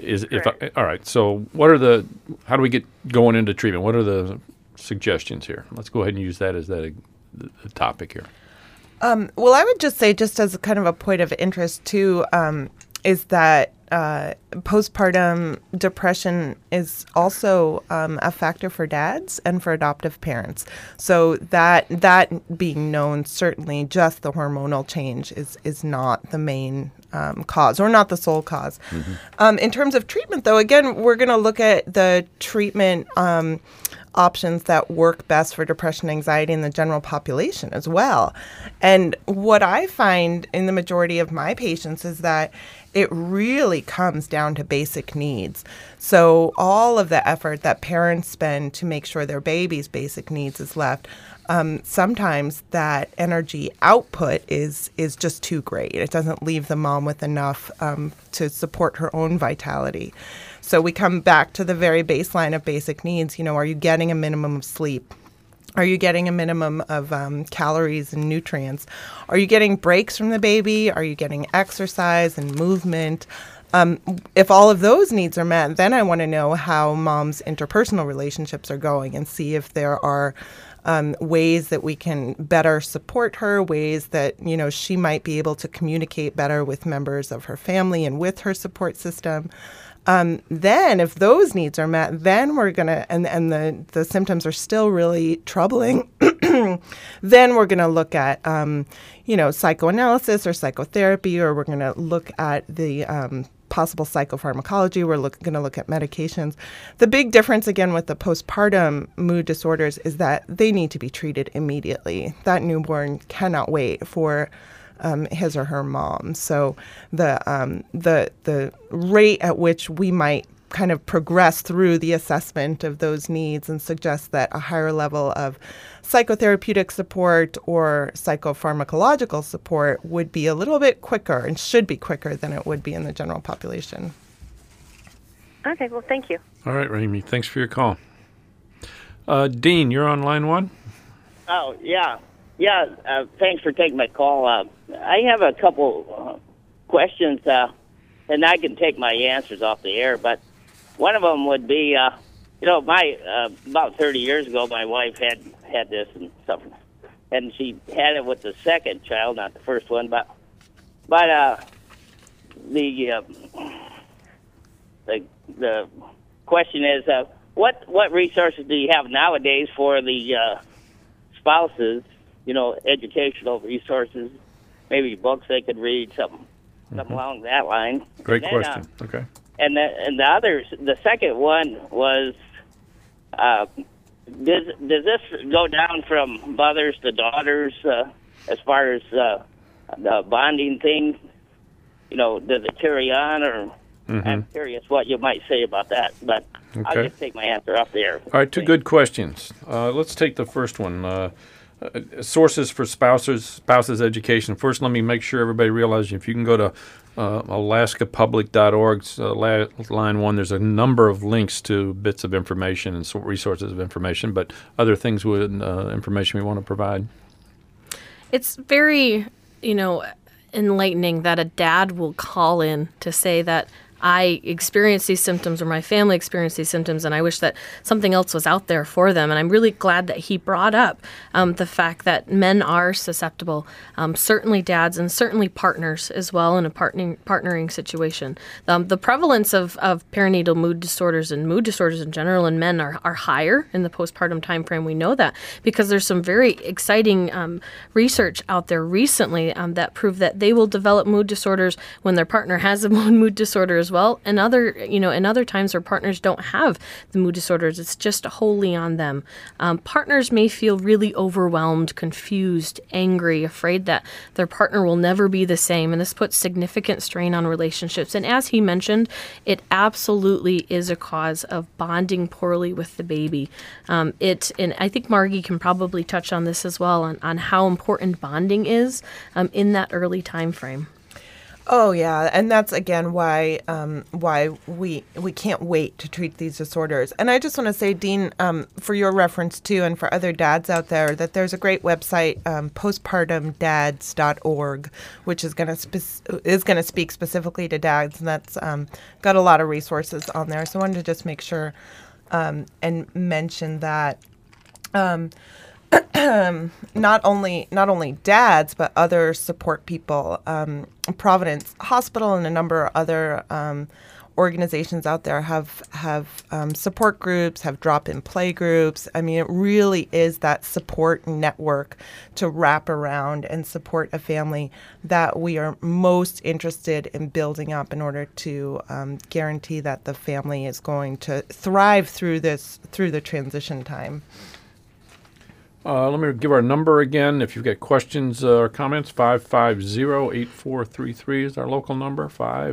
S1: right. So how do we get going into treatment? What are the suggestions here? Let's go ahead and use that as the topic here.
S3: Well, I would just say, just as kind of a point of interest too, is that postpartum depression is also a factor for dads and for adoptive parents. So that being known, certainly just the hormonal change is not the main cause or not the sole cause. Mm-hmm. In terms of treatment, though, again, we're going to look at the treatment options that work best for depression and anxiety in the general population as well. And what I find in the majority of my patients is that it really comes down to basic needs. So all of the effort that parents spend to make sure their baby's basic needs is left, sometimes that energy output is just too great. It doesn't leave the mom with enough to support her own vitality. So we come back to the very baseline of basic needs. Are you getting a minimum of sleep? Are you getting a minimum of calories and nutrients? Are you getting breaks from the baby? Are you getting exercise and movement? If all of those needs are met, then I want to know how mom's interpersonal relationships are going and see if there are ways that we can better support her, ways that, she might be able to communicate better with members of her family and with her support system. Then if those needs are met, then we're going to, and the symptoms are still really troubling, then we're going to look at, psychoanalysis or psychotherapy, or we're going to look at the possible psychopharmacology. We're going to look at medications. The big difference, again, with the postpartum mood disorders is that they need to be treated immediately. That newborn cannot wait for his or her mom. So the rate at which we might kind of progress through the assessment of those needs and suggest that a higher level of psychotherapeutic support or psychopharmacological support would be a little bit quicker and should be quicker than it would be in the general population.
S6: Okay, well, thank you.
S1: All right, Amy, thanks for your call. Dean, you're on line one.
S7: Oh, yeah. Yeah, thanks for taking my call. I have a couple questions, and I can take my answers off the air, but one of them would be, about 30 years ago, my wife had this and stuff, and she had it with the second child, not the first one, but the question is, what resources do you have nowadays for the spouses? Educational resources, maybe books they could read, something along that line.
S1: Great question. Okay.
S7: And the second one was, does this go down from mothers to daughters as far as the bonding thing? Does it carry on, or I'm curious what you might say about that, but okay. I'll just take my answer off the air.
S1: All right, two good questions. Let's take the first one. sources for spouses education. First, let me make sure everybody realizes if you can go to alaskapublic.org line 1, there's a number of links to bits of information and resources of information, but other things with information we want to provide.
S2: It's very, enlightening that a dad will call in to say that I experienced these symptoms or my family experienced these symptoms and I wish that something else was out there for them. And I'm really glad that he brought up the fact that men are susceptible, certainly dads and certainly partners as well in a partnering situation. The prevalence of perinatal mood disorders and mood disorders in general in men are higher in the postpartum time frame. We know that because there's some very exciting research out there recently that prove that they will develop mood disorders when their partner has a mood disorder as well, and in other times where partners don't have the mood disorders, it's just wholly on them. Partners may feel really overwhelmed, confused, angry, afraid that their partner will never be the same, and this puts significant strain on relationships. And as he mentioned, it absolutely is a cause of bonding poorly with the baby. And I think Margie can probably touch on this as well, on how important bonding is in that early time frame.
S3: Oh yeah, and that's again why we can't wait to treat these disorders. And I just want to say, Dean, for your reference too, and for other dads out there, that there's a great website, postpartumdads.org, which is going to speak specifically to dads, and that's got a lot of resources on there. So I wanted to just make sure and mention that. Not only dads, but other support people. Providence Hospital and a number of other organizations out there have support groups, have drop-in play groups. I mean, it really is that support network to wrap around and support a family that we are most interested in building up in order to guarantee that the family is going to thrive through the transition time.
S1: Let me give our number again. If you've got questions or comments, 550-8433 is our local number,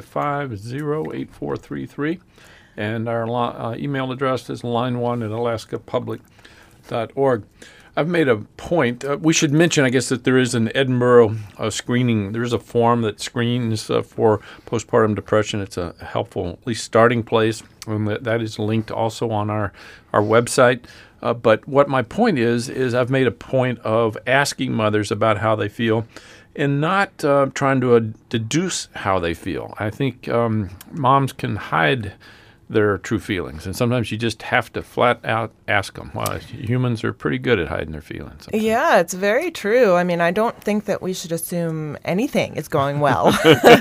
S1: 550-8433. And our email address is line1@alaskapublic.org. I've made a point. We should mention, I guess, that there is an Edinburgh screening. There is a form that screens for postpartum depression. It's a helpful, at least, starting place. And that is linked also on our website. But what my point is I've made a point of asking mothers about how they feel and not trying to deduce how they feel. I think moms can hide their true feelings, and sometimes you just have to flat out ask them. Well, humans are pretty good at hiding their feelings sometimes.
S3: Yeah, it's very true. I mean, I don't think that we should assume anything is going well, or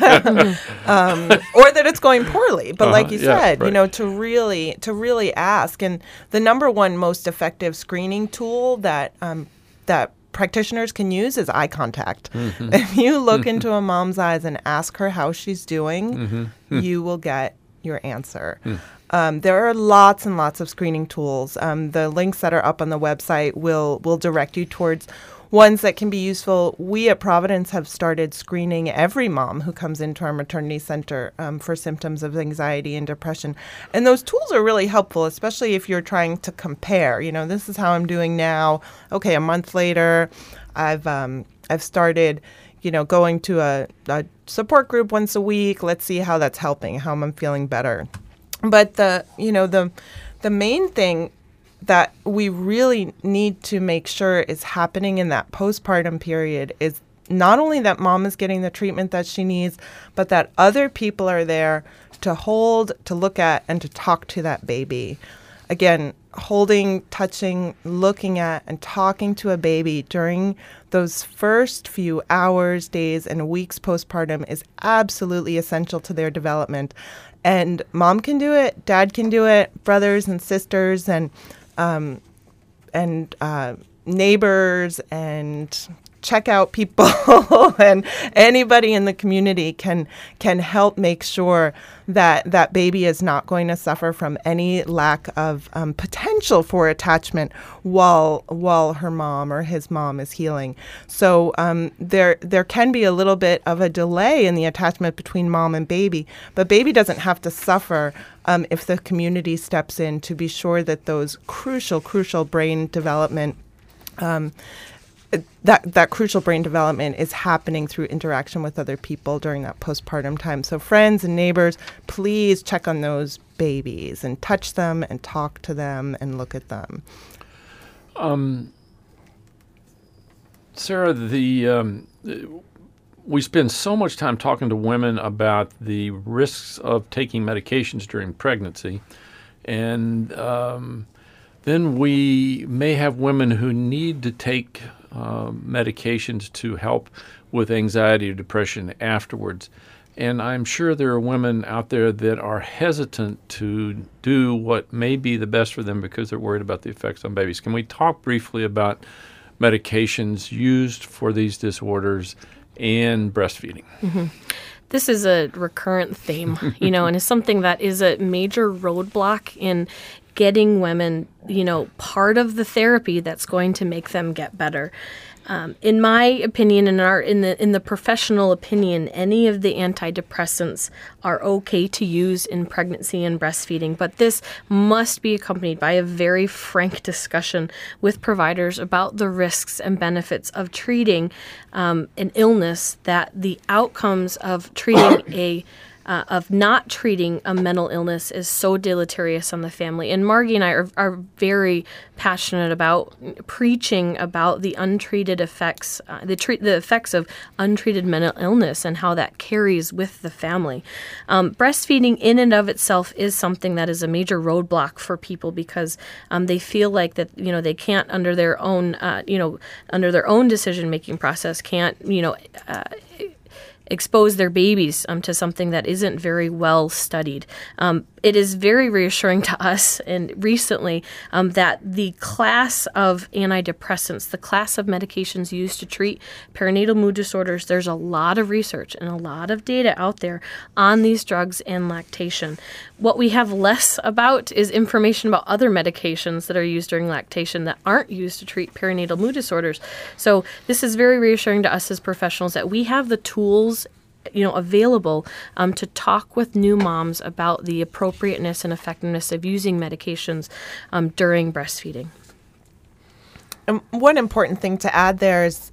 S3: that it's going poorly. But like you said, right. To really ask. And the number one most effective screening tool that practitioners can use is eye contact. Mm-hmm. If you look into a mom's eyes and ask her how she's doing, you will get your answer. There are lots and lots of screening tools. The links that are up on the website will direct you towards ones that can be useful. We at Providence have started screening every mom who comes into our maternity center for symptoms of anxiety and depression. And those tools are really helpful, especially if you're trying to compare. This is how I'm doing now. Okay, a month later, I've started going to a support group once a week. Let's see how that's helping, how I'm feeling better. But the main thing that we really need to make sure is happening in that postpartum period is not only that mom is getting the treatment that she needs, but that other people are there to hold, to look at, and to talk to that baby. Again, holding, touching, looking at, and talking to a baby during those first few hours, days, and weeks postpartum is absolutely essential to their development. And mom can do it, dad can do it, brothers and sisters, and neighbors and checkout people and anybody in the community can help make sure that baby is not going to suffer from any lack of potential for attachment while her mom or his mom is healing. So there can be a little bit of a delay in the attachment between mom and baby, but baby doesn't have to suffer if the community steps in to be sure that those crucial brain development that crucial brain development is happening through interaction with other people during that postpartum time. So friends and neighbors, please check on those babies and touch them and talk to them and look at them.
S1: Sarah, we spend so much time talking to women about the risks of taking medications during pregnancy, and then we may have women who need to take medications to help with anxiety or depression afterwards. And I'm sure there are women out there that are hesitant to do what may be the best for them because they're worried about the effects on babies. Can we talk briefly about medications used for these disorders and breastfeeding?
S2: Mm-hmm. This is a recurrent theme, and it's something that is a major roadblock in getting women, part of the therapy that's going to make them get better. In my opinion, in the professional opinion, any of the antidepressants are okay to use in pregnancy and breastfeeding, but this must be accompanied by a very frank discussion with providers about the risks and benefits of treating an illness, that the outcomes of treating of not treating a mental illness is so deleterious on the family. And Margie and I are very passionate about preaching about the untreated effects, the effects of untreated mental illness and how that carries with the family. Breastfeeding in and of itself is something that is a major roadblock for people because they feel like that, they can't under their own decision-making process, can't, expose their babies to something that isn't very well studied. It is very reassuring to us and recently that the class of antidepressants, the class of medications used to treat perinatal mood disorders, there's a lot of research and a lot of data out there on these drugs and lactation. What we have less about is information about other medications that are used during lactation that aren't used to treat perinatal mood disorders. So this is very reassuring to us as professionals that we have the tools available to talk with new moms about the appropriateness and effectiveness of using medications during breastfeeding.
S3: And one important thing to add there is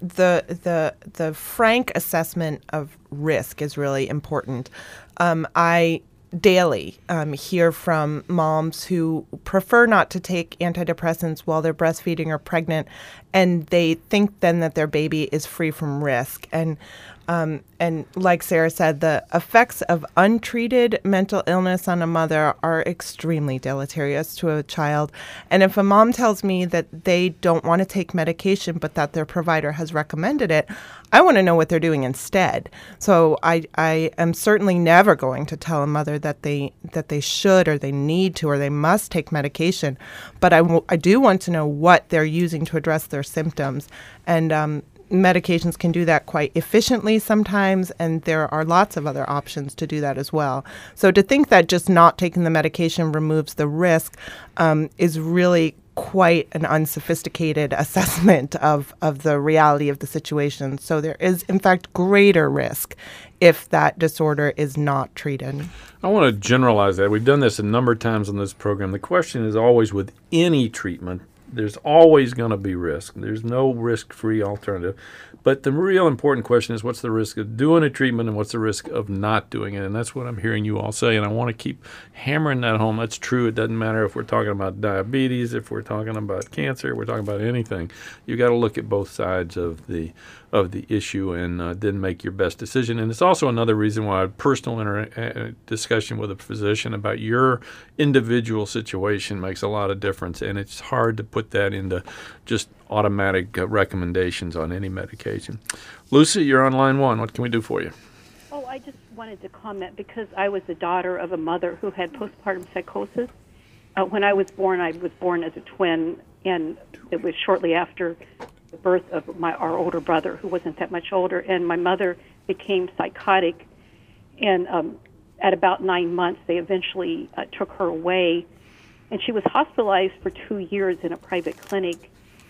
S3: the frank assessment of risk is really important. I daily hear from moms who prefer not to take antidepressants while they're breastfeeding or pregnant, and they think then that their baby is free from risk. And like Sarah said, the effects of untreated mental illness on a mother are extremely deleterious to a child. And if a mom tells me that they don't want to take medication but that their provider has recommended it, I want to know what they're doing instead. So I am certainly never going to tell a mother that they should or they need to or they must take medication. But I do want to know what they're using to address their symptoms. And medications can do that quite efficiently sometimes, and there are lots of other options to do that as well. So to think that just not taking the medication removes the risk is really quite an unsophisticated assessment of the reality of the situation. So there is, in fact, greater risk if that disorder is not treated.
S1: I want to generalize that. We've done this a number of times on this program. The question is always with any treatment, there's always going to be risk. There's no risk-free alternative. But the real important question is what's the risk of doing a treatment and what's the risk of not doing it? And that's what I'm hearing you all say, and I want to keep hammering that home. That's true. It doesn't matter if we're talking about diabetes, if we're talking about cancer, we're talking about anything. You got to look at both sides of the issue and then make your best decision. And it's also another reason why a personal discussion with a physician about your individual situation makes a lot of difference, and it's hard to put that into just automatic recommendations on any medication. Lucy, you're on line one. What can we do for you?
S8: Oh, I just wanted to comment because I was the daughter of a mother who had postpartum psychosis. When I was born as a twin, and it was shortly after the birth of our older brother, who wasn't that much older, and my mother became psychotic. And at about 9 months, they eventually took her away, and she was hospitalized for 2 years in a private clinic.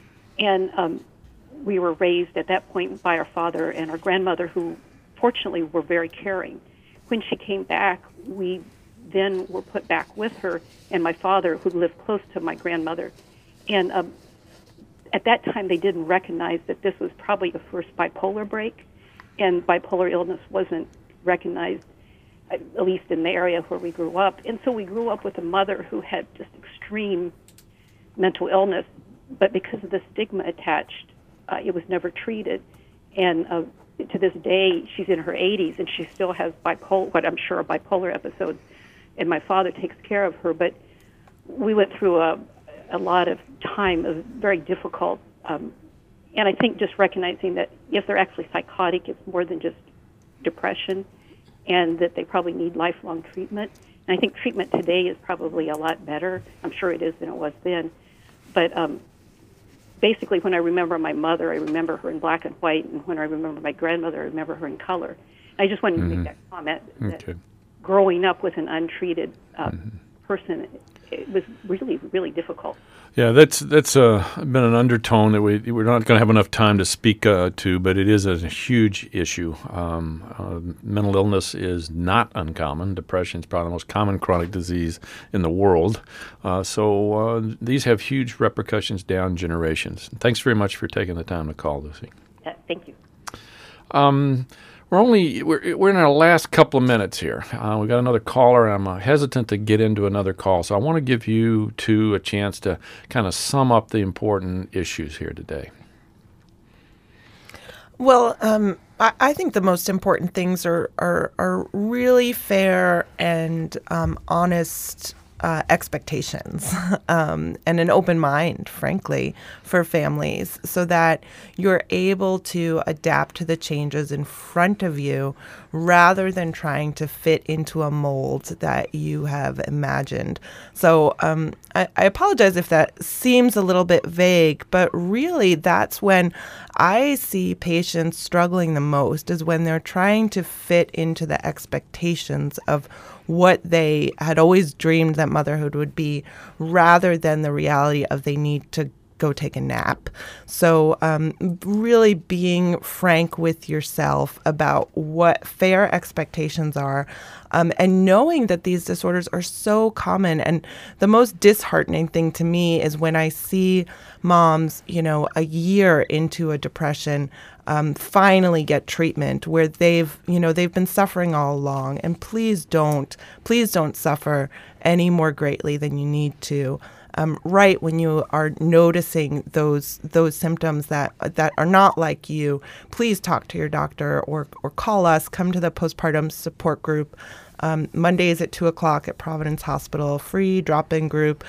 S8: And we were raised at that point by our father and our grandmother, who fortunately were very caring. When she came back, we then were put back with her and my father, who lived close to my grandmother. And at that time, they didn't recognize that this was probably the first bipolar break, and bipolar illness wasn't recognized, at least in the area where we grew up. And so we grew up with a mother who had just extreme mental illness, but because of the stigma attached, it was never treated. And to this day, she's in her 80s, and she still has what I'm sure are bipolar episodes, and my father takes care of her. But we went through a lot of time of very difficult, and I think just recognizing that if they're actually psychotic, it's more than just depression, and that they probably need lifelong treatment. And I think treatment today is probably a lot better. I'm sure it is than it was then. But basically, when I remember my mother, I remember her in black and white, and when I remember my grandmother, I remember her in color. I just wanted to make that comment that growing up with an untreated person, it was really, really difficult.
S1: Yeah, that's been an undertone that we're not going to have enough time to speak to, but it is a huge issue. Mental illness is not uncommon. Depression is probably the most common chronic disease in the world. So these have huge repercussions down generations. Thanks very much for taking the time to call, Lucy.
S8: Thank you.
S1: We're in our last couple of minutes here. We've got another caller, and I'm hesitant to get into another call, so I want to give you two a chance to kind of sum up the important issues here today.
S3: Well, I think the most important things are really fair and honest expectations and an open mind, frankly, for families, so that you're able to adapt to the changes in front of you rather than trying to fit into a mold that you have imagined. So I apologize if that seems a little bit vague, but really that's when I see patients struggling the most, is when they're trying to fit into the expectations of what they had always dreamed that motherhood would be, rather than the reality of they need to go take a nap. So really being frank with yourself about what fair expectations are, and knowing that these disorders are so common. And the most disheartening thing to me is when I see moms, a year into a depression, finally get treatment where they've been suffering all along. And please don't suffer any more greatly than you need to. Right when you are noticing those symptoms that are not like you, please talk to your doctor or call us. Come to the postpartum support group. Mondays at 2:00 at Providence Hospital, free drop-in group.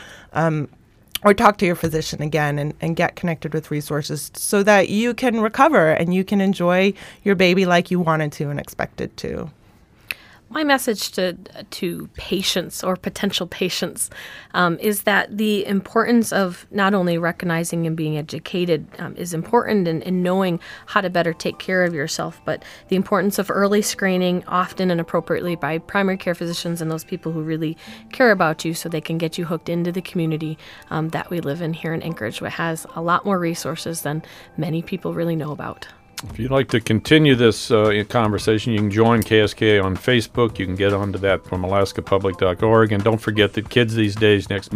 S3: Or talk to your physician again and get connected with resources so that you can recover and you can enjoy your baby like you wanted to and expected to.
S2: My message to patients or potential patients is that the importance of not only recognizing and being educated is important in knowing how to better take care of yourself, but the importance of early screening, often and appropriately by primary care physicians and those people who really care about you, so they can get you hooked into the community that we live in here in Anchorage, which has a lot more resources than many people really know about.
S1: If you'd like to continue this conversation, you can join KSKA on Facebook. You can get onto that from alaskapublic.org. And don't forget that Kids These Days next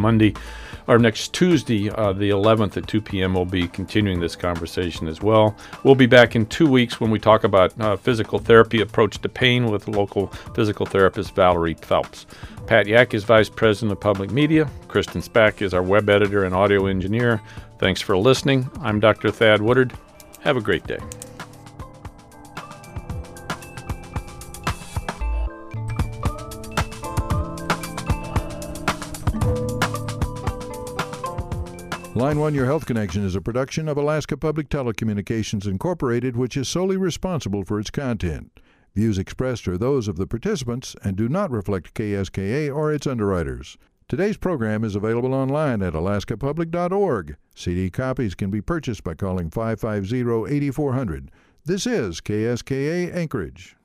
S1: Tuesday, the 11th at 2 p.m., we'll be continuing this conversation as well. We'll be back in 2 weeks when we talk about physical therapy approach to pain with local physical therapist Valerie Phelps. Pat Yak is Vice President of Public Media. Kristen Spack is our web editor and audio engineer. Thanks for listening. I'm Dr. Thad Woodard. Have a great day.
S5: Line 1 Your Health Connection is a production of Alaska Public Telecommunications Incorporated, which is solely responsible for its content. Views expressed are those of the participants and do not reflect KSKA or its underwriters. Today's program is available online at alaskapublic.org. CD copies can be purchased by calling 550-8400. This is KSKA Anchorage.